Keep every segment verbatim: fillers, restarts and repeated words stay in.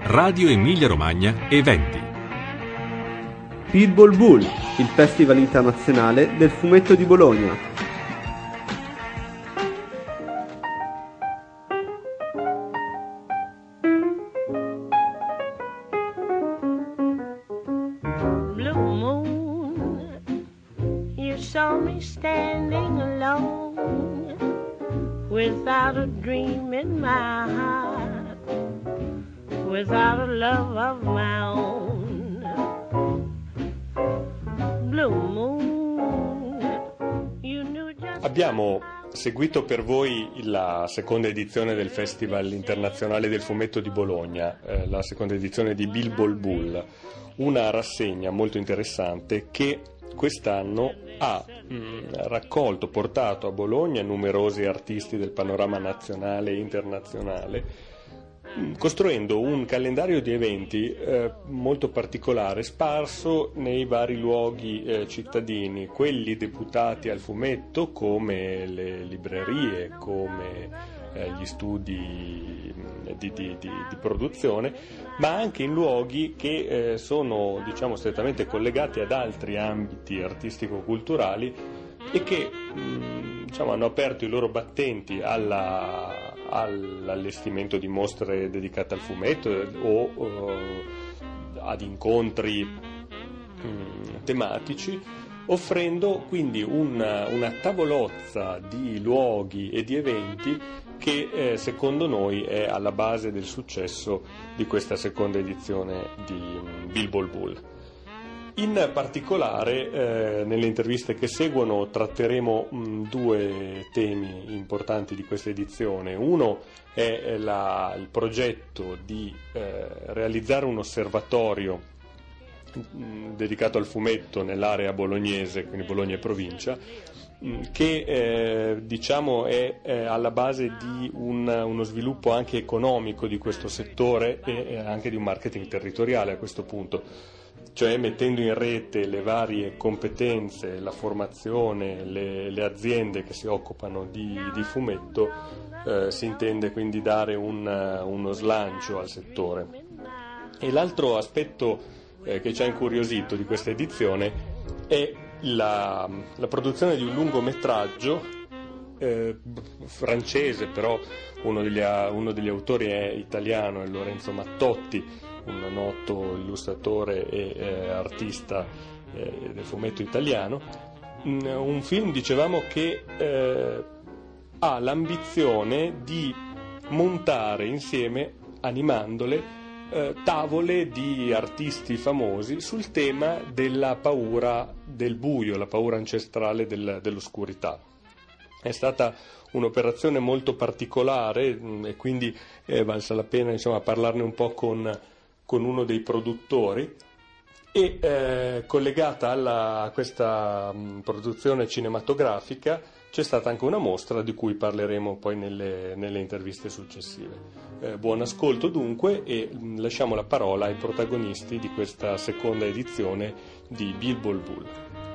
Radio Emilia Romagna Eventi. Bilbol Bull, il Festival internazionale del fumetto di Bologna. Saw me standing alone without a dream in my heart, without a love of my own. Blue moon, you knew just... Abbiamo seguito per voi la seconda edizione del Festival internazionale del fumetto di Bologna, eh, la seconda edizione di Bilbol Bull, una rassegna molto interessante che quest'anno ha mh, raccolto, portato a Bologna numerosi artisti del panorama nazionale e internazionale, mh, costruendo un calendario di eventi eh, molto particolare, sparso nei vari luoghi eh, cittadini, quelli deputati al fumetto come le librerie, come eh, gli studi di, di, di, di produzione, ma anche in luoghi che eh, sono, diciamo, strettamente collegati ad altri ambiti artistico-culturali e che mh, diciamo, hanno aperto i loro battenti alla, all'allestimento di mostre dedicate al fumetto o, o ad incontri mh, tematici, offrendo quindi una, una tavolozza di luoghi e di eventi che eh, secondo noi è alla base del successo di questa seconda edizione di Bilbol Bull. In particolare eh, nelle interviste che seguono tratteremo mh, due temi importanti di questa edizione. Uno è la, il progetto di eh, realizzare un osservatorio dedicato al fumetto nell'area bolognese, quindi Bologna e provincia, che eh, diciamo è eh, alla base di un, uno sviluppo anche economico di questo settore e, e anche di un marketing territoriale a questo punto, cioè mettendo in rete le varie competenze, la formazione, le, le aziende che si occupano di, di fumetto, eh, si intende quindi dare un, uno slancio al settore. E l'altro aspetto Eh, che ci ha incuriosito di questa edizione è la, la produzione di un lungometraggio eh, francese, però uno degli, uno degli autori è italiano, è Lorenzo Mattotti, un noto illustratore e eh, artista eh, del fumetto italiano. Mm, un film, dicevamo, che eh, ha l'ambizione di montare insieme, animandole, Eh, tavole di artisti famosi sul tema della paura del buio, la paura ancestrale del, dell'oscurità. È stata un'operazione molto particolare mh, e quindi è eh, valsa la pena, insomma, parlarne un po' con, con uno dei produttori. E eh, collegata alla, a questa mh, produzione cinematografica c'è stata anche una mostra di cui parleremo poi nelle, nelle interviste successive. Eh, buon ascolto dunque e mh, lasciamo la parola ai protagonisti di questa seconda edizione di Bilbol Bull.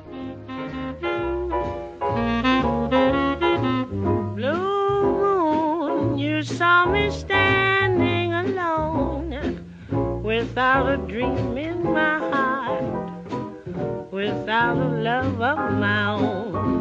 Blue moon, you saw me standing alone without a dream in my heart, without a love of my own.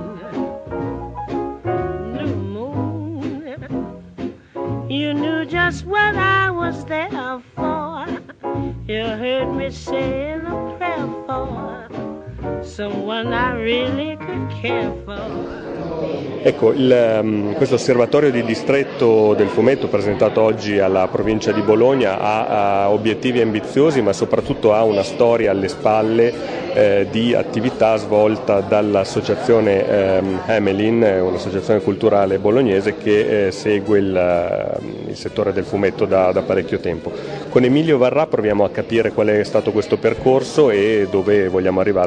Blue moon, you knew just what I was there for. You heard me saying a prayer for someone I really could care for. Ecco, il, um, questo osservatorio di distretto del fumetto presentato oggi alla provincia di Bologna ha, ha obiettivi ambiziosi, ma soprattutto ha una storia alle spalle eh, di attività svolta dall'associazione ehm, Hamelin, un'associazione culturale bolognese che eh, segue il, il settore del fumetto da, da parecchio tempo. Con Emilio Varrà proviamo a capire qual è stato questo percorso e dove vogliamo arrivare attraverso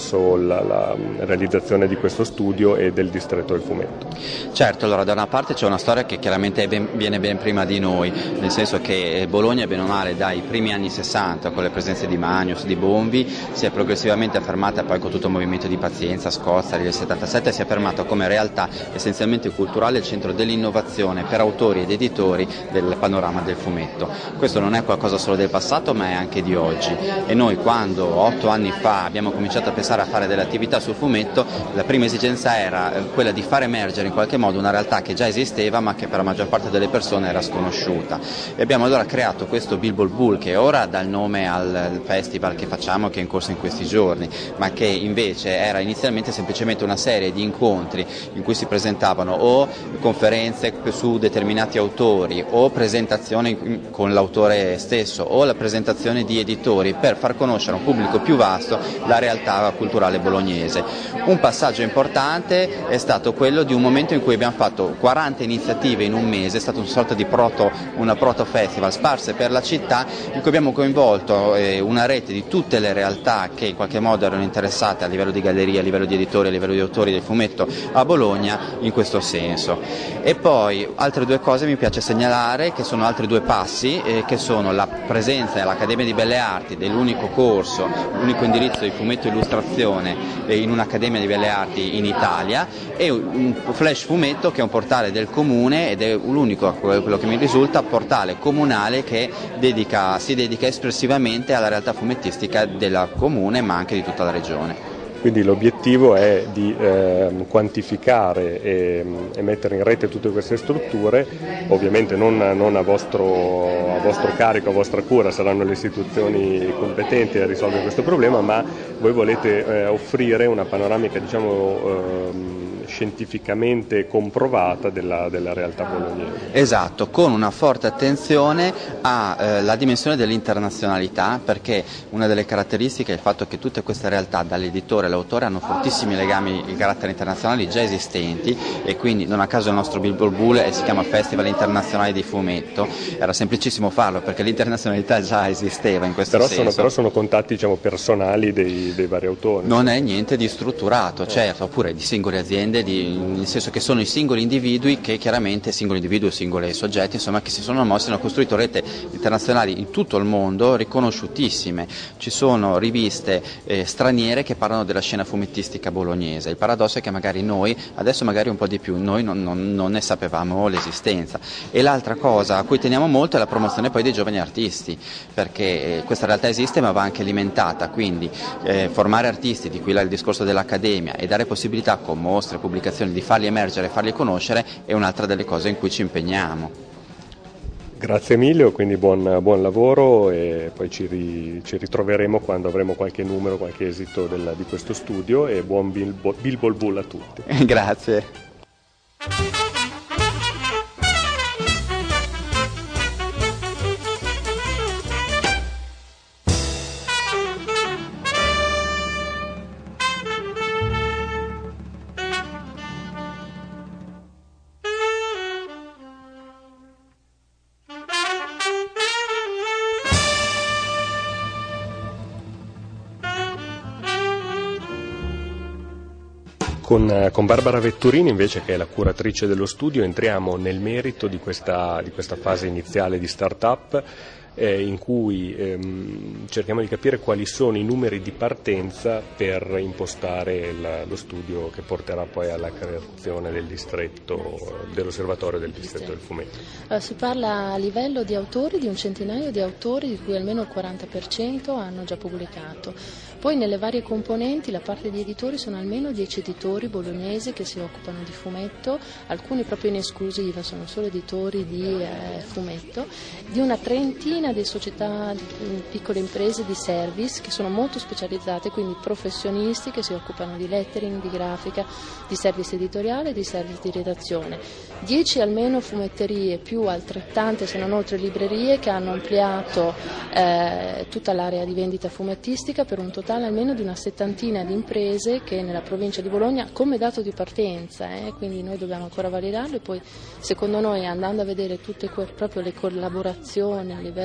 attraverso la, la realizzazione di questo studio e del distretto del fumetto. Certo, allora da una parte c'è una storia che chiaramente ben, viene ben prima di noi, nel senso che Bologna, bene o male, dai primi anni sessanta con le presenze di Manius, di Bombi, si è progressivamente affermata, poi con tutto il movimento di Pazienza, Scozza, del settantasette, si è affermata come realtà essenzialmente culturale, il centro dell'innovazione per autori ed editori del panorama del fumetto. Questo non è qualcosa solo del passato, ma è anche di oggi, e noi quando otto anni fa abbiamo cominciato a pensare a fare delle attività sul fumetto, la prima esigenza era quella di far emergere in qualche modo una realtà che già esisteva ma che per la maggior parte delle persone era sconosciuta, e abbiamo allora creato questo Bilbo Bull, che ora dà il nome al festival che facciamo, che è in corso in questi giorni, ma che invece era inizialmente semplicemente una serie di incontri in cui si presentavano o conferenze su determinati autori o presentazioni con l'autore stesso o la presentazione di editori per far conoscere a un pubblico più vasto la realtà culturale bolognese. Un passaggio importante è stato quello di un momento in cui abbiamo fatto quaranta iniziative in un mese, è stato una sorta di proto, una proto festival sparse per la città, in cui abbiamo coinvolto eh, una rete di tutte le realtà che in qualche modo erano interessate a livello di gallerie, a livello di editori, a livello di autori del fumetto a Bologna in questo senso. E poi altre due cose mi piace segnalare, che sono altri due passi, eh, che sono la presenza all'Accademia di Belle Arti dell'unico corso, l'unico indirizzo di fumetto e illustrazione eh, in un'Accademia di Belle Arti in Italia, e un Flash Fumetto, che è un portale del comune ed è l'unico, quello che mi risulta, portale comunale che dedica, si dedica espressivamente alla realtà fumettistica del comune ma anche di tutta la regione. Quindi l'obiettivo è di eh, quantificare e, e mettere in rete tutte queste strutture, ovviamente non, non a, vostro, a vostro carico, a vostra cura, saranno le istituzioni competenti a risolvere questo problema, ma voi volete eh, offrire una panoramica, diciamo, eh, scientificamente comprovata della, della realtà bolognese. Esatto, con una forte attenzione alla eh, dimensione dell'internazionalità, perché una delle caratteristiche è il fatto che tutte queste realtà, dall'editore all'autore, hanno fortissimi legami di carattere internazionali già esistenti, e quindi non a caso il nostro Bilbo Bull e si chiama Festival Internazionale di Fumetto. Era semplicissimo farlo perché l'internazionalità già esisteva in questo però senso. Sono, però sono contatti, diciamo, personali dei, dei vari autori. Non è niente di strutturato, certo, oppure di singole aziende, di, nel senso che sono i singoli individui che chiaramente, singoli individui o singoli soggetti, insomma, che si sono mossi e hanno costruito rete internazionali in tutto il mondo riconosciutissime. Ci sono riviste eh, straniere che parlano della scena fumettistica bolognese. Il paradosso è che magari noi, adesso magari un po' di più, noi non, non, non ne sapevamo l'esistenza. E l'altra cosa a cui teniamo molto è la promozione poi dei giovani artisti, perché eh, questa realtà esiste ma va anche alimentata, quindi eh, formare artisti, di qui là il discorso dell'Accademia, e dare possibilità con mostre, pubblicazioni di farli emergere, farli conoscere, è un'altra delle cose in cui ci impegniamo. Grazie Emilio, quindi buon, buon lavoro, e poi ci, ri, ci ritroveremo quando avremo qualche numero, qualche esito del, di questo studio, e buon Bilbo, Bilbo Bull a tutti. Grazie. Con, con Barbara Vetturini, invece, che è la curatrice dello studio, entriamo nel merito di questa, di questa fase iniziale di start-up, eh, in cui ehm, cerchiamo di capire quali sono i numeri di partenza per impostare il, lo studio che porterà poi alla creazione del distretto, dell'osservatorio del distretto del fumetto. Allora, si parla a livello di autori di un centinaio di autori, di cui almeno il quaranta per cento hanno già pubblicato. Poi nelle varie componenti, la parte di editori, sono almeno dieci editori bolognesi che si occupano di fumetto, alcuni proprio in esclusiva, sono solo editori di eh, fumetto, di una trentina di società, di piccole imprese di service che sono molto specializzate, quindi professionisti che si occupano di lettering, di grafica, di service editoriale e di service di redazione. dieci almeno fumetterie, più altrettante se non oltre librerie, che hanno ampliato eh, tutta l'area di vendita fumettistica, per un totale almeno di una settantina di imprese che nella provincia di Bologna, come dato di partenza, eh, quindi noi dobbiamo ancora validarlo, e poi secondo noi, andando a vedere tutte que- proprio le collaborazioni a livello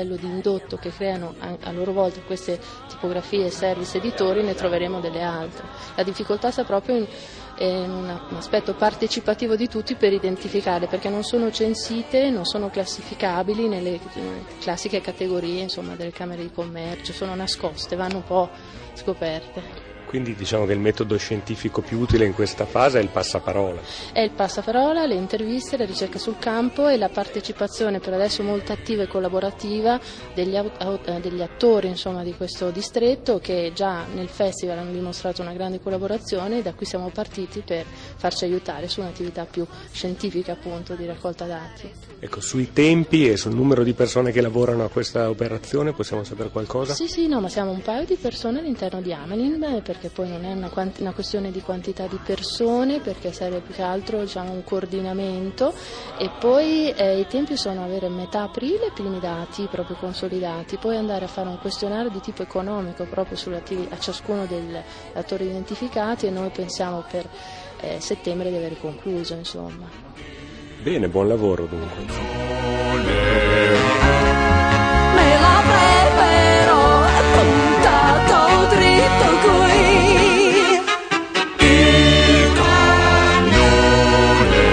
livello di indotto che creano a, a loro volta queste tipografie, service, editori, ne troveremo delle altre. La difficoltà sta proprio in, in un aspetto partecipativo di tutti per identificarle, perché non sono censite, non sono classificabili nelle classiche categorie, insomma, delle camere di commercio, sono nascoste, vanno un po' scoperte. Quindi diciamo che il metodo scientifico più utile in questa fase è il passaparola. È il passaparola, le interviste, la ricerca sul campo e la partecipazione, per adesso molto attiva e collaborativa, degli, aut- degli attori, insomma, di questo distretto, che già nel festival hanno dimostrato una grande collaborazione, e da qui siamo partiti per farci aiutare su un'attività più scientifica, appunto, di raccolta dati. Ecco, sui tempi e sul numero di persone che lavorano a questa operazione possiamo sapere qualcosa? Sì, sì, no, ma siamo un paio di persone all'interno di Amelin, perché poi non è una, quanti- una questione di quantità di persone, perché serve più che altro, diciamo, un coordinamento, e poi eh, i tempi sono avere metà aprile primi dati proprio consolidati, poi andare a fare un questionario di tipo economico proprio sull'attivi- a ciascuno degli attori identificati, e noi pensiamo per eh, settembre di aver concluso, insomma. Bene, buon lavoro dunque. Me la preparo puntato dritto qui. Il cannone.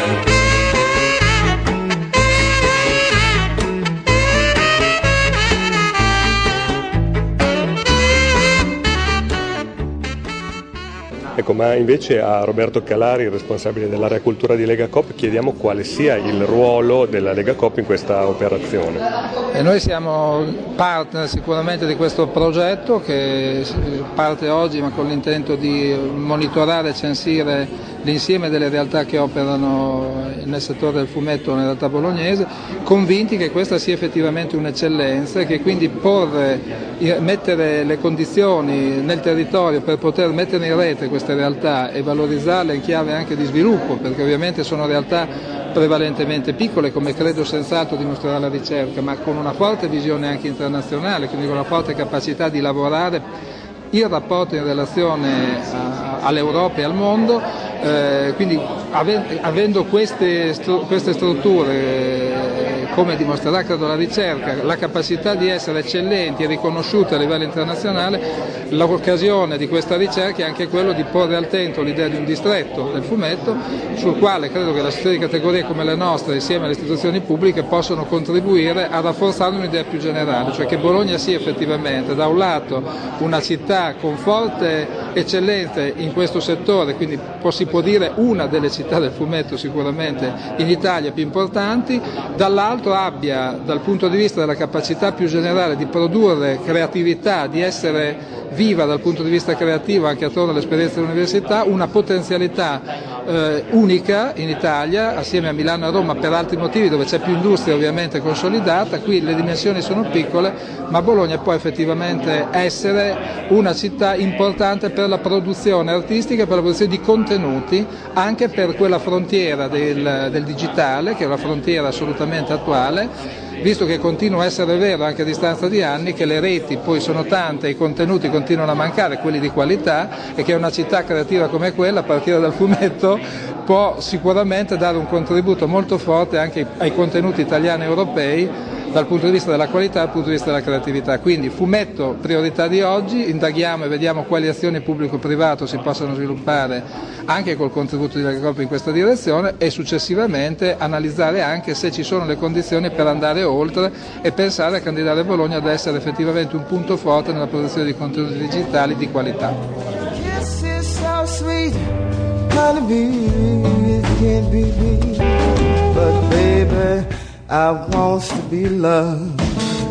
Ecco, ma invece a Roberto Calari, responsabile dell'area cultura di Legacoop, chiediamo quale sia il ruolo della Legacoop in questa operazione. E noi siamo partner sicuramente di questo progetto, che parte oggi ma con l'intento di monitorare e censire l'insieme delle realtà che operano nel settore del fumetto nella realtà bolognese, convinti che questa sia effettivamente un'eccellenza e che quindi porre, mettere le condizioni nel territorio per poter mettere in rete queste realtà e valorizzarle in chiave anche di sviluppo, perché ovviamente sono realtà prevalentemente piccole, come credo senz'altro dimostrerà la ricerca, ma con una forte visione anche internazionale, quindi con una forte capacità di lavorare il rapporto in relazione a, all'Europa e al mondo, eh, quindi ave, avendo queste, stru, queste strutture, eh, come dimostrerà credo la ricerca, la capacità di essere eccellenti e riconosciute a livello internazionale, l'occasione di questa ricerca è anche quello di porre al centro l'idea di un distretto del fumetto, sul quale credo che le associazioni di categorie come le nostre, insieme alle istituzioni pubbliche, possono contribuire a rafforzare un'idea più generale, cioè che Bologna sia effettivamente da un lato una città con forte eccellenza in questo settore, quindi si può dire una delle città del fumetto sicuramente in Italia più importanti, dall'altro abbia dal punto di vista della capacità più generale di produrre creatività, di essere viva dal punto di vista creativo anche attorno all'esperienza dell'università, una potenzialità eh, unica in Italia, assieme a Milano e a Roma per altri motivi dove c'è più industria ovviamente consolidata. Qui le dimensioni sono piccole, ma Bologna può effettivamente essere una città importante per la produzione artistica, per la produzione di contenuti, anche per quella frontiera del, del digitale, che è una frontiera assolutamente attuale, visto che continua a essere vero anche a distanza di anni che le reti poi sono tante e i contenuti continuano a mancare, quelli di qualità, e che una città creativa come quella, a partire dal fumetto, può sicuramente dare un contributo molto forte anche ai contenuti italiani e europei dal punto di vista della qualità e dal punto di vista della creatività. Quindi fumetto priorità di oggi, indaghiamo e vediamo quali azioni pubblico-privato si possano sviluppare anche col contributo di Legacoop in questa direzione, e successivamente analizzare anche se ci sono le condizioni per andare oltre e pensare a candidare Bologna ad essere effettivamente un punto forte nella produzione di contenuti digitali di qualità. I want to be loved.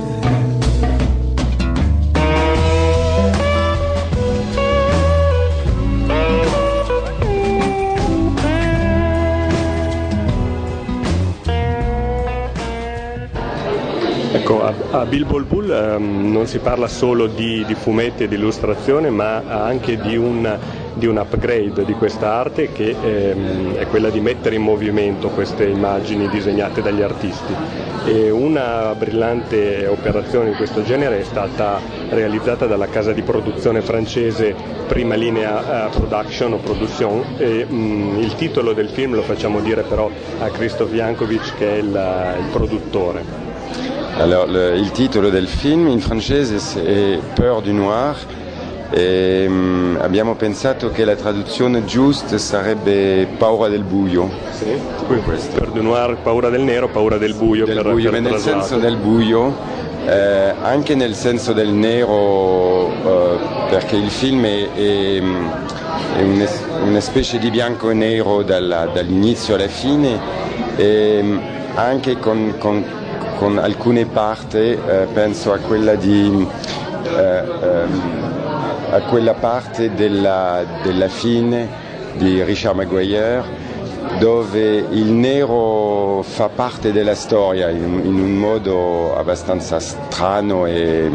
Ecco, a, a Bilbo Bull um, non si parla solo di, di fumetti e di illustrazione, ma anche di un, di un upgrade di questa arte che ehm, è quella di mettere in movimento queste immagini disegnate dagli artisti. E una brillante operazione di questo genere è stata realizzata dalla casa di produzione francese Prima Linea uh, Production o Production, e um, il titolo del film lo facciamo dire però a Christoph Jankovic, che è il, il produttore. Alors, le, il titolo del film in francese è Peur du Noir e um, abbiamo pensato che la traduzione giusta sarebbe Paura del buio. Sì, Peur du Noir, paura del nero, paura del buio. Del per, buio, per nel traslato. senso del buio, eh, anche nel senso del nero, eh, perché il film è, è, è una, una specie di bianco e nero dalla, dall'inizio alla fine, e anche con, con con alcune parti, eh, penso a quella di eh, ehm, a quella parte della, della fine di Richard Maguire, dove il nero fa parte della storia in, in un modo abbastanza strano e,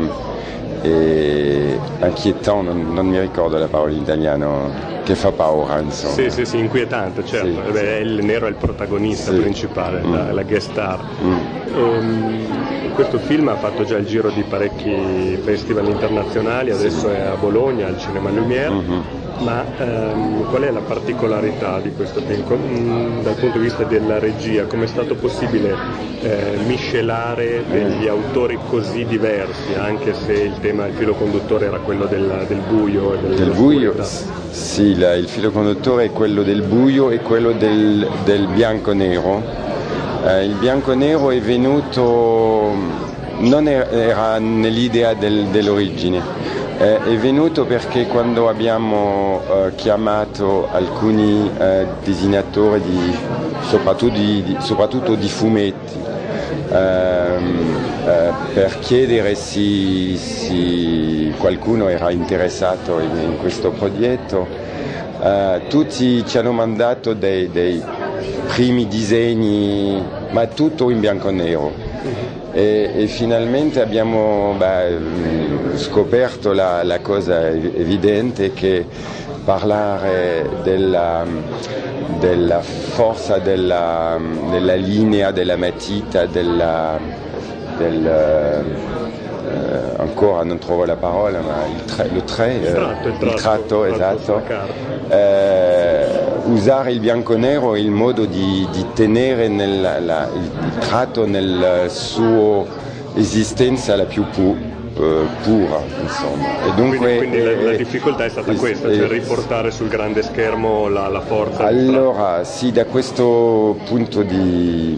e inquietante, non, non mi ricordo la parola in italiano, che fa paura, insomma. Sì, sì, sì, inquietante, certo. Sì, Beh, il nero è il protagonista sì. principale, Mm. la, la guest star. Mm. Ehm, questo film ha fatto già il giro di parecchi festival internazionali, adesso è a Bologna, al Cinema Lumière. Mm-hmm. Ma ehm, qual è la particolarità di questo film? Com- mh, dal punto di vista della regia, come è stato possibile eh, miscelare degli autori così diversi, anche se il tema, il filo conduttore era quello del, del buio e del, Del buio, sì, la, il filo conduttore è quello del buio e quello del, del bianco-nero. Eh, il bianco-nero è venuto, non era, era nell'idea del, dell'origine. Eh, è venuto perché quando abbiamo eh, chiamato alcuni eh, disegnatori di, soprattutto, di, di, soprattutto di fumetti ehm, eh, per chiedere se si qualcuno era interessato in, in questo progetto, eh, tutti ci hanno mandato dei, dei primi disegni, ma tutto in bianco e nero. E, e finalmente abbiamo beh, scoperto la, la cosa evidente, che parlare della, della forza della, della linea, della matita, della, del, eh, ancora non trovo la parola, ma il, tre, il, tre, il tratto, il tratto, il tratto, il tratto esatto. Eh, usare il bianco e nero è il modo di, di tenere nel, la, il, il tratto nel suo esistenza la più pu, eh, pura, insomma. E dunque, quindi, quindi eh, la, la difficoltà è stata eh, questa, eh, cioè riportare sul grande schermo la, la forza. Allora, sì, da questo punto di,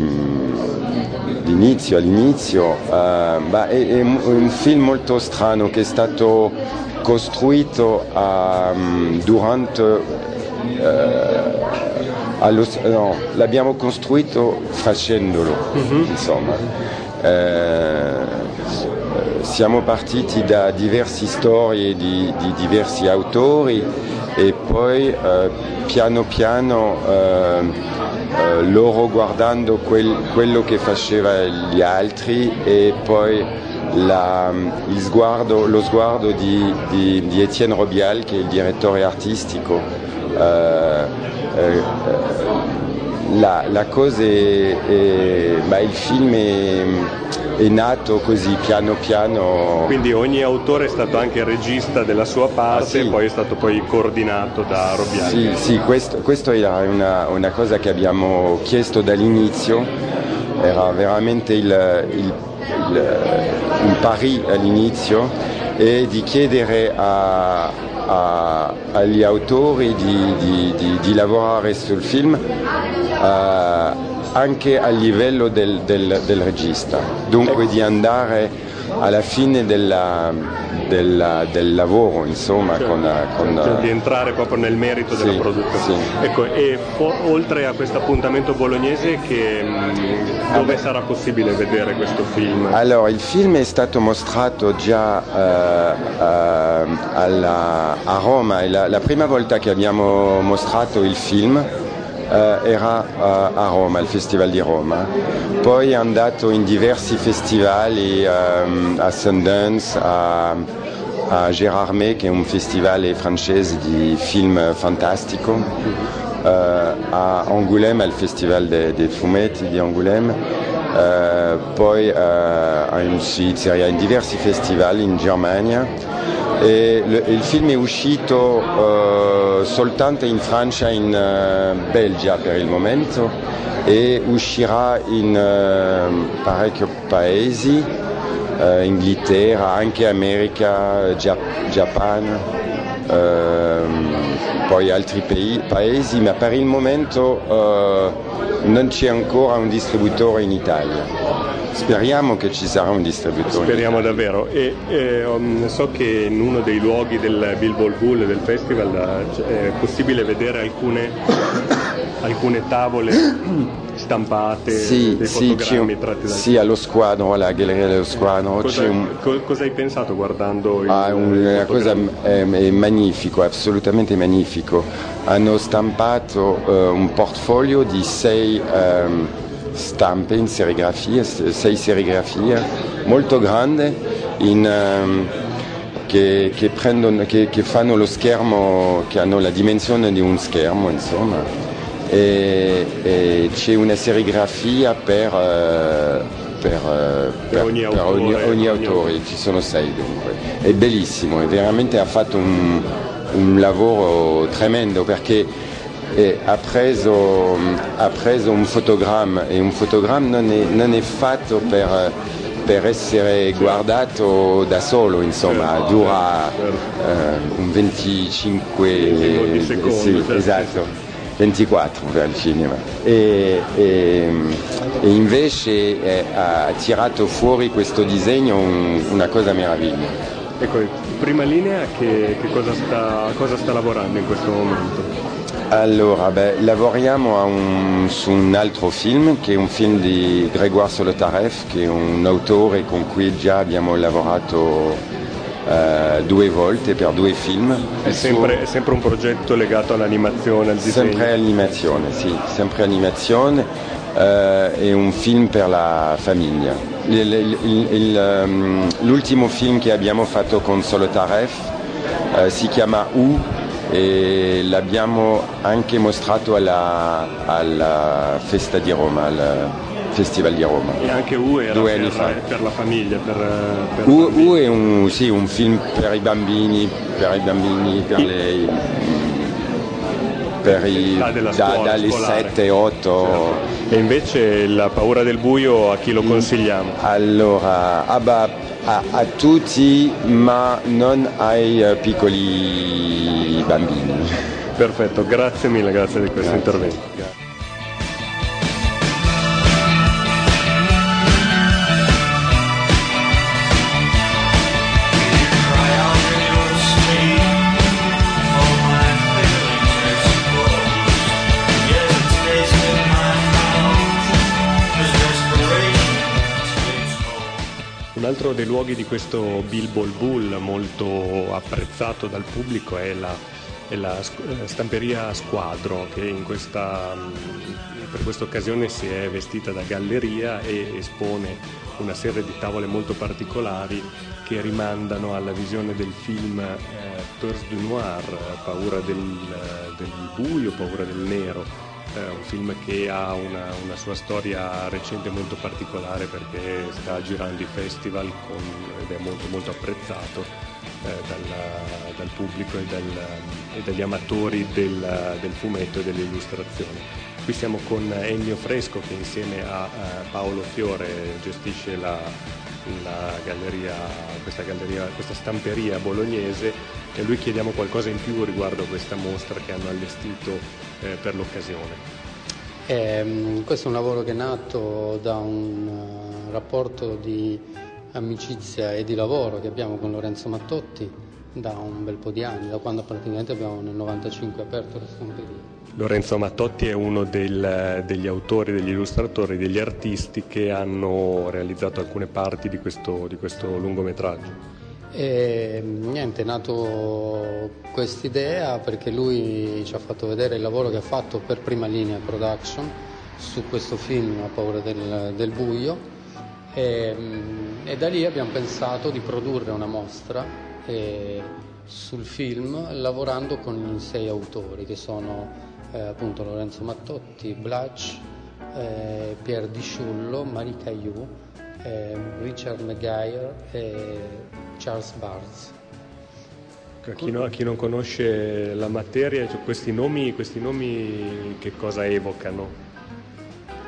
di inizio, all'inizio, eh, bah, è, è un film molto strano che è stato costruito um, durante Uh, allo, no, l'abbiamo costruito facendolo, mm-hmm. insomma. Uh, siamo partiti da diverse storie di, di diversi autori e poi uh, piano piano uh, uh, loro guardando quel, quello che facevano gli altri e poi La, il sguardo, lo sguardo di, di, di Etienne Robial, che è il direttore artistico. Eh, eh, la, la cosa è, è beh, il film è, è nato così piano piano. Quindi ogni autore è stato anche regista della sua parte, ah, sì. e poi è stato poi coordinato da Robial. Sì, sì, questo, questo era una, una cosa che abbiamo chiesto dall'inizio, era veramente il, il Il, un pari all'inizio, e di chiedere a, a, agli autori di, di, di, di lavorare sul film uh, anche a livello del, del, del regista, dunque di andare alla fine della, della, del lavoro, insomma, cioè, con, con, cioè, di entrare proprio nel merito sì, della produzione. Sì. Ecco, e fo- oltre a questo appuntamento bolognese, che, mh, dove ah, sarà possibile vedere questo film? Allora, il film è stato mostrato già uh, uh, alla, a Roma, e la, la prima volta che abbiamo mostrato il film Uh, era uh, a Roma, al Festival di Roma, poi è andato in diversi festival, um, a Sundance, a, a Gérardmer, che è un festival francese di film fantastico, uh, a Angoulême, al Festival dei de fumetti di Angoulême, uh, poi uh, in Svizzera, in diversi festival in Germania. E le, il film è uscito uh, soltanto in Francia e in uh, Belgio per il momento, e uscirà in uh, parecchi paesi, uh, Inghilterra, anche America, Gia- Giappone, uh, poi altri pei- paesi, ma per il momento uh, non c'è ancora un distributore in Italia. Speriamo che ci sarà un distributore. Speriamo davvero. E eh, um, so che in uno dei luoghi del Bilbol Bull del festival è possibile vedere alcune, alcune tavole stampate, sì, dei sì, fotogrammi un, tratti dal sì, allo Squadro, alla Galleria dello Squadro. Cosa, c'è un... co- cosa hai pensato guardando il ah, un, una cosa è, è magnifico, assolutamente magnifico. Hanno stampato uh, un portfolio di sei um, stampe in serigrafia, sei serigrafie molto grande in, um, che, che, prendono, che, che fanno lo schermo, che hanno la dimensione di un schermo, insomma, e, e c'è una serigrafia per, uh, per, uh, per, per ogni per autore, ogni, ogni ogni autore. Ci sono sei dunque, è bellissimo, è veramente ha fatto un, un lavoro tremendo perché E ha, preso, ha preso un fotogramma e un fotogramma non è, non è fatto per, per essere guardato da solo, insomma, dura uh, un venticinque secondi, sì, certo. esatto, ventiquattro per il cinema. E, e, e invece eh, ha tirato fuori questo disegno un, una cosa meraviglia. Ecco, prima linea, che, che cosa, sta, cosa sta lavorando in questo momento? Allora, beh, lavoriamo a un, su un altro film, che è un film di Grégoire Solotarev, che è un autore con cui già abbiamo lavorato uh, due volte per due film. È sempre, è sempre un progetto legato all'animazione, al disegno? Sempre animazione, sì, sempre animazione. Uh, è un film per la famiglia. Il, il, il, il, um, l'ultimo film che abbiamo fatto con Solotarev uh, si chiama U, e l'abbiamo anche mostrato alla, alla Festa di Roma, al Festival di Roma. E anche U era due per, anni fa. per la famiglia, per, per U, U è un, sì, un film per i bambini, per i bambini, per le, per i, da, scuola, dalle sette otto. Certo. E invece La paura del buio a chi lo consigliamo? Allora, ah bah, a, a tutti, ma non ai uh, piccoli bambini. Perfetto, grazie mille, grazie di questo Grazie. intervento. Un altro dei luoghi di questo Bilbol Bull molto apprezzato dal pubblico è la, è la stamperia Squadro, che in questa, per questa occasione si è vestita da galleria e espone una serie di tavole molto particolari che rimandano alla visione del film eh, Peurs du Noir, paura del, del buio, paura del nero. Un film che ha una, una sua storia recente molto particolare, perché sta girando i festival con, ed è molto molto apprezzato eh, dal, dal pubblico e, dal, e dagli amatori del, del fumetto e delle illustrazioni. Qui siamo con Ennio Fresco, che insieme a, a Paolo Fiore gestisce la, la galleria, questa galleria, questa stamperia bolognese, e a lui chiediamo qualcosa in più riguardo a questa mostra che hanno allestito eh, per l'occasione. Eh, questo è un lavoro che è nato da un uh, rapporto di amicizia e di lavoro che abbiamo con Lorenzo Mattotti da un bel po' di anni, da quando praticamente abbiamo nel novantacinque aperto la stamperia. Lorenzo Mattotti è uno del, degli autori, degli illustratori, degli artisti che hanno realizzato alcune parti di questo, di questo lungometraggio. E niente, è nato quest'idea perché lui ci ha fatto vedere il lavoro che ha fatto per Prima Linea Production su questo film A paura del, del buio, e, e da lì abbiamo pensato di produrre una mostra e, sul film, lavorando con i sei autori che sono eh, appunto Lorenzo Mattotti, Blatch, eh, Pierre Di Sciullo, Marie Caillou, eh, Richard Maguire e Charles Barnes. A chi, no, a chi non conosce la materia, cioè questi nomi, questi nomi che cosa evocano?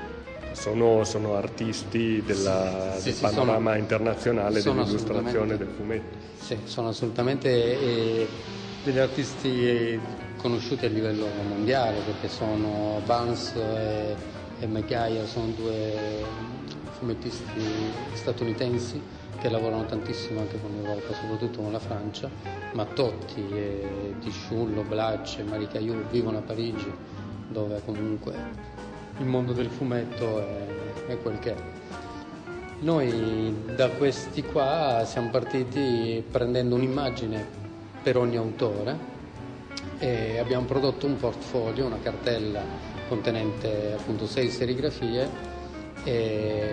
sono, sono artisti della, sì, del sì, panorama sono, internazionale sono dell'illustrazione del fumetto. Sì, sono assolutamente eh, degli artisti eh, conosciuti a livello mondiale, perché sono Barnes e, e Maguire, sono due fumettisti statunitensi che lavorano tantissimo anche con l'Europa, soprattutto con la Francia. Mattotti, eh, Tisciullo, Blacce, Marie Caillou vivono a Parigi, dove comunque il mondo del fumetto è, è quel che è. Noi da questi qua siamo partiti prendendo un'immagine per ogni autore e abbiamo prodotto un portfolio, una cartella contenente appunto sei serigrafie e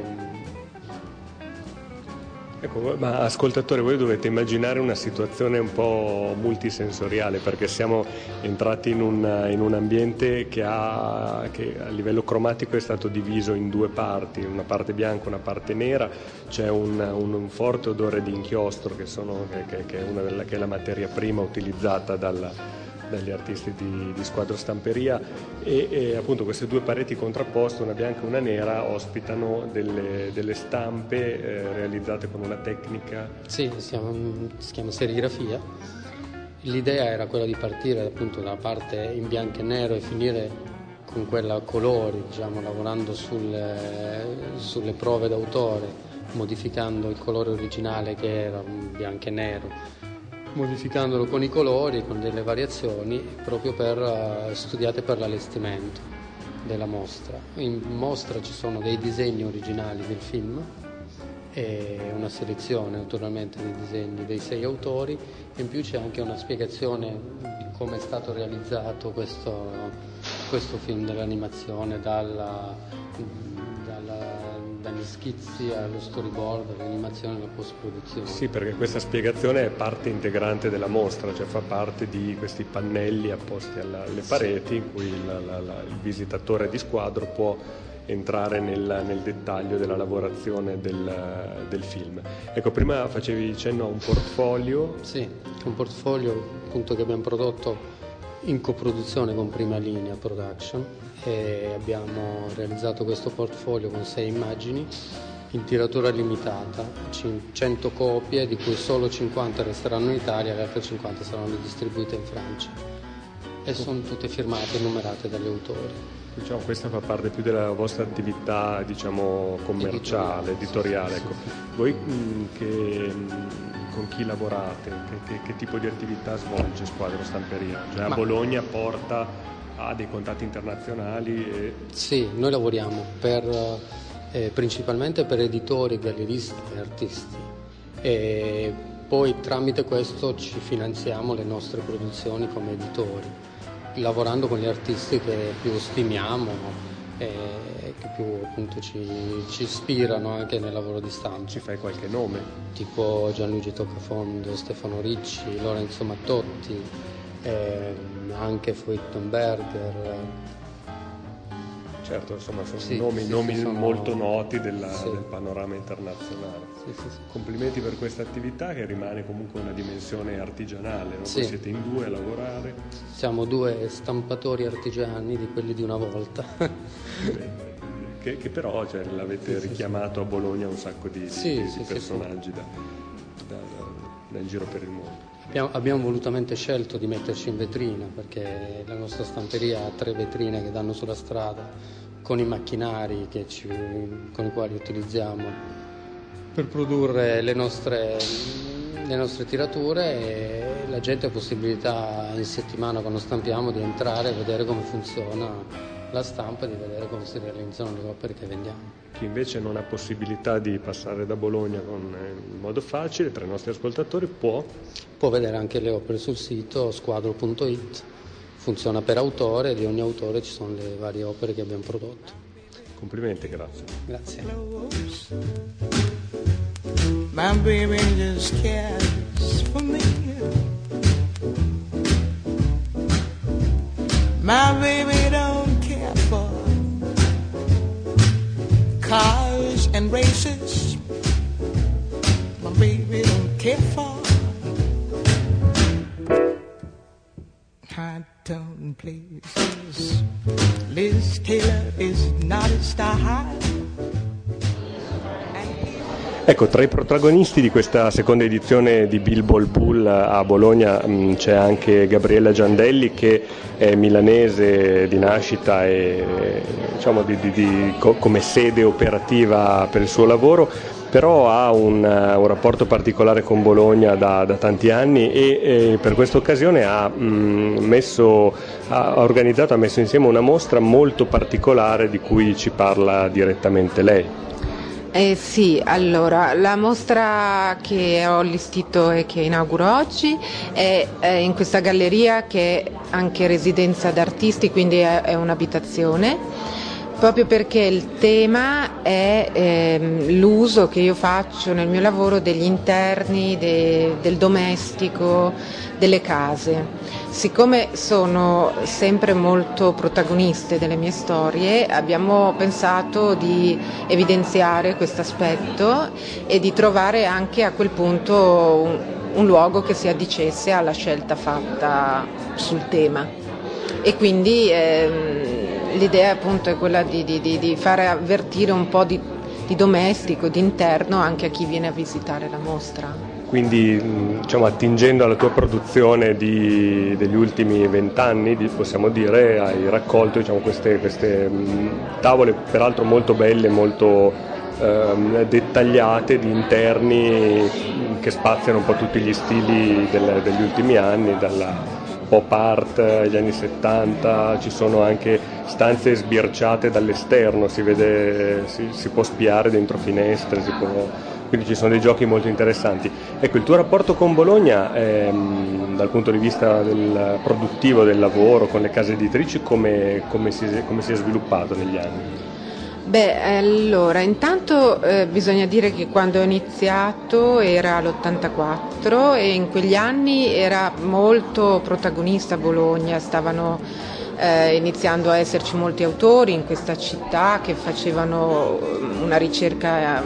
Ecco, ma ascoltatore, voi dovete immaginare una situazione un po' multisensoriale, perché siamo entrati in un, in un ambiente che, ha, che a livello cromatico è stato diviso in due parti, una parte bianca e una parte nera. C'è un, un, un forte odore di inchiostro che, sono, che, che, che, è una della, che è la materia prima utilizzata dalla dagli artisti di, di Squadro Stamperia e, e appunto queste due pareti contrapposte, una bianca e una nera, ospitano delle, delle stampe eh, realizzate con una tecnica. Sì, si chiama, si chiama serigrafia. L'idea era quella di partire appunto dalla parte in bianco e nero e finire con quella a colori, diciamo, lavorando sulle, sulle prove d'autore, modificando il colore originale che era bianco e nero, modificandolo con i colori, con delle variazioni, proprio per uh, studiate per l'allestimento della mostra. In mostra ci sono dei disegni originali del film e una selezione naturalmente dei disegni dei sei autori, e in più c'è anche una spiegazione di come è stato realizzato questo, questo film dell'animazione, dalla, dalla dagli schizzi allo storyboard, all'animazione e alla post-produzione. Sì, perché questa spiegazione è parte integrante della mostra, cioè fa parte di questi pannelli apposti alla, alle pareti, in cui la, la, la, il visitatore di Squadro può entrare nel, nel dettaglio della lavorazione del, del film. Ecco, prima facevi cenno a un portfolio. Sì, un portfolio appunto che abbiamo prodotto in coproduzione con Prima Linea Production, e abbiamo realizzato questo portfolio con sei immagini in tiratura limitata, cento copie, di cui solo cinquanta resteranno in Italia, le altre cinquanta saranno distribuite in Francia, e sono tutte firmate e numerate dagli autori. Diciamo, questa fa parte più della vostra attività, diciamo, commerciale, editoriale. Ecco. Voi mh, che, mh, con chi lavorate? Che, che, che tipo di attività svolge Squadro Stamperia? Cioè a Ma... Bologna porta a dei contatti internazionali? E... Sì, noi lavoriamo per, eh, principalmente per editori, galleristi e artisti, e poi tramite questo ci finanziamo le nostre produzioni come editori, lavorando con gli artisti che più stimiamo e che più appunto ci, ci ispirano anche nel lavoro di stampa. Ci fai qualche nome? Tipo Gianluigi Toccafondo, Stefano Ricci, Lorenzo Mattotti, eh, anche Freudenberger. Certo, insomma, sono sì, nomi, sì, nomi sì, sono... molto noti della, sì. del panorama internazionale. Sì, sì, sì. Complimenti per questa attività, che rimane comunque una dimensione artigianale, no? Sì. Voi siete in due a lavorare. Siamo due stampatori artigiani di quelli di una volta. che, che però, cioè, l'avete sì, richiamato sì, a Bologna un sacco di, sì, di, sì, di personaggi sì, da, da, da, da in giro per il mondo. Abbiamo, abbiamo volutamente scelto di metterci in vetrina, perché la nostra stamperia ha tre vetrine che danno sulla strada, con i macchinari che ci, con i quali utilizziamo per produrre le nostre, le nostre tirature, e la gente ha possibilità in settimana, quando stampiamo, di entrare e vedere come funziona la stampa, e di vedere come si realizzano le opere che vendiamo. Chi invece non ha possibilità di passare da Bologna con, in modo facile, tra i nostri ascoltatori, può può vedere anche le opere sul sito squadro punto it. Funziona per autore, e di ogni autore ci sono le varie opere che abbiamo prodotto. Complimenti, grazie. Grazie. My baby just cares for me. My baby don't care for cars and races. My baby don't care for high-tone places. Liz Taylor is not a star high. Ecco, tra i protagonisti di questa seconda edizione di Bilbol Bull a Bologna mh, c'è anche Gabriella Giandelli, che è milanese di nascita e diciamo di, di, di, co- come sede operativa per il suo lavoro, però ha un, un rapporto particolare con Bologna da, da tanti anni e, e per questa occasione ha, mh, messo, ha organizzato, ha messo insieme una mostra molto particolare di cui ci parla direttamente lei. Eh sì, allora, la mostra che ho allestito e che inauguro oggi è, è in questa galleria che è anche residenza d'artisti, quindi è, è un'abitazione, proprio perché il tema è ehm, l'uso che io faccio nel mio lavoro degli interni, de, del domestico, delle case. Siccome sono sempre molto protagoniste delle mie storie, abbiamo pensato di evidenziare questo aspetto e di trovare anche a quel punto un, un luogo che si addicesse alla scelta fatta sul tema. E quindi ehm, l'idea appunto è quella di, di, di, di fare avvertire un po' di, di domestico, di interno anche a chi viene a visitare la mostra. Quindi diciamo, attingendo alla tua produzione di, degli ultimi vent'anni, possiamo dire, hai raccolto diciamo, queste, queste mh, tavole peraltro molto belle, molto ehm, dettagliate di interni che spaziano un po' tutti gli stili del, degli ultimi anni, dalla pop art agli anni settanta, ci sono anche stanze sbirciate dall'esterno, si vede, si, si può spiare dentro finestre, si può... quindi ci sono dei giochi molto interessanti. Ecco, il tuo rapporto con Bologna, ehm, dal punto di vista del produttivo del lavoro, con le case editrici, come, come, si, come si è sviluppato negli anni? Beh, allora, intanto eh, bisogna dire che quando ho iniziato era l'ottantaquattro e in quegli anni era molto protagonista Bologna, stavano eh, iniziando a esserci molti autori in questa città che facevano una ricerca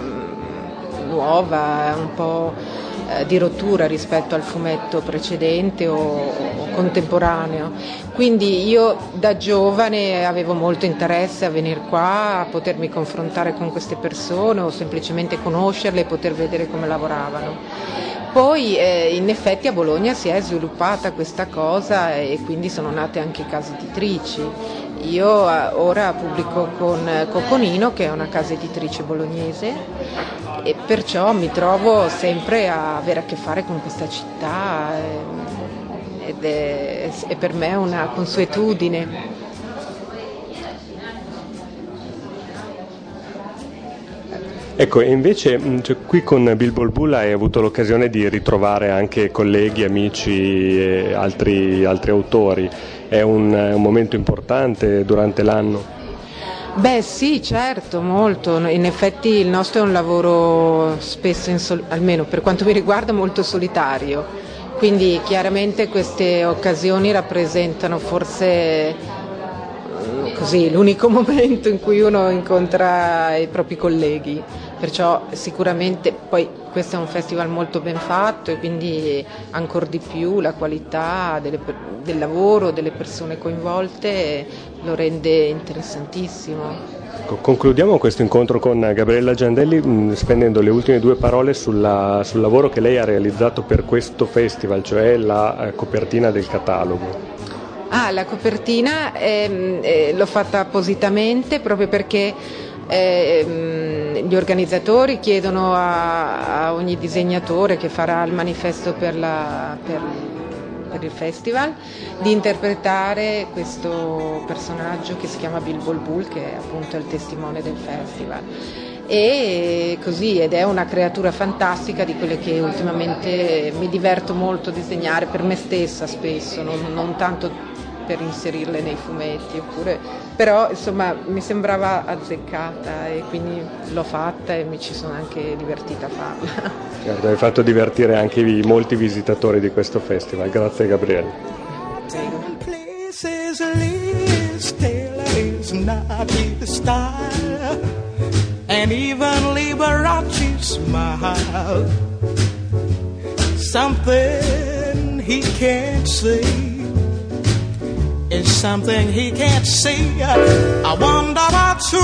nuova, un po' eh, di rottura rispetto al fumetto precedente o, o contemporaneo. Quindi io da giovane avevo molto interesse a venire qua, a potermi confrontare con queste persone o semplicemente conoscerle e poter vedere come lavoravano. Poi eh, in effetti a Bologna si è sviluppata questa cosa e quindi sono nate anche case editrici. Io eh, ora pubblico con Coconino, che è una casa editrice bolognese, e perciò mi trovo sempre a avere a che fare con questa città eh, ed è, è per me una consuetudine. Ecco, e invece cioè, qui con Bilbol Bull hai avuto l'occasione di ritrovare anche colleghi, amici e altri, altri autori. È un, un momento importante durante l'anno? Beh sì, certo, molto. In effetti il nostro è un lavoro spesso, in sol- almeno per quanto mi riguarda, molto solitario. Quindi chiaramente queste occasioni rappresentano forse così l'unico momento in cui uno incontra i propri colleghi. Perciò sicuramente poi questo è un festival molto ben fatto e quindi ancor di più la qualità delle, del lavoro, delle persone coinvolte lo rende interessantissimo. Concludiamo questo incontro con Gabriella Giandelli mh, spendendo le ultime due parole sulla, sul lavoro che lei ha realizzato per questo festival, cioè la eh, copertina del catalogo. Ah, la copertina eh, eh, l'ho fatta appositamente proprio perché Eh, gli organizzatori chiedono a, a ogni disegnatore che farà il manifesto per, la, per, per il festival di interpretare questo personaggio che si chiama Bilbol Bull, che è appunto il testimone del festival. E così, ed è una creatura fantastica di quelle che ultimamente mi diverto molto a disegnare per me stessa spesso, non, non tanto per inserirle nei fumetti, oppure, però insomma mi sembrava azzeccata e quindi l'ho fatta e mi ci sono anche divertita a farla. Certo, hai fatto divertire anche i molti visitatori di questo festival, grazie Gabriele. And even Liberace smile. Something he can't see is something he can't see. I wonder what's